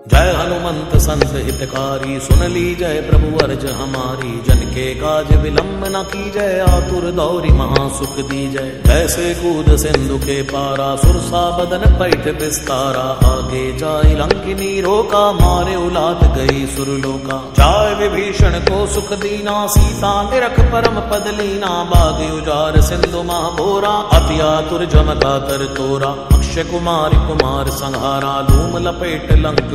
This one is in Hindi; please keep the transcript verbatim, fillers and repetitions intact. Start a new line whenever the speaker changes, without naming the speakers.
जय हनुमंत संत हितकारी, सुन ली जय प्रभु अर्ज हमारी। जन के काज विलंब न की जय, आतुर दौरी महासुख दी जय। जैसे कूद सिंधु के पारा, सुरसा बदन पैठ विस्तारा। आगे जाय लंकिनी रोका, मारे उलाद गई सुरलोका। जाय विभीषण को सुख दीना, सीता निरख परम पद लीना। बाग उजार सिंधु महाभोरा, अति आतुर जम का तर तोरा। अक्षय कुमार कुमार संहारा, धूम लपेट लंक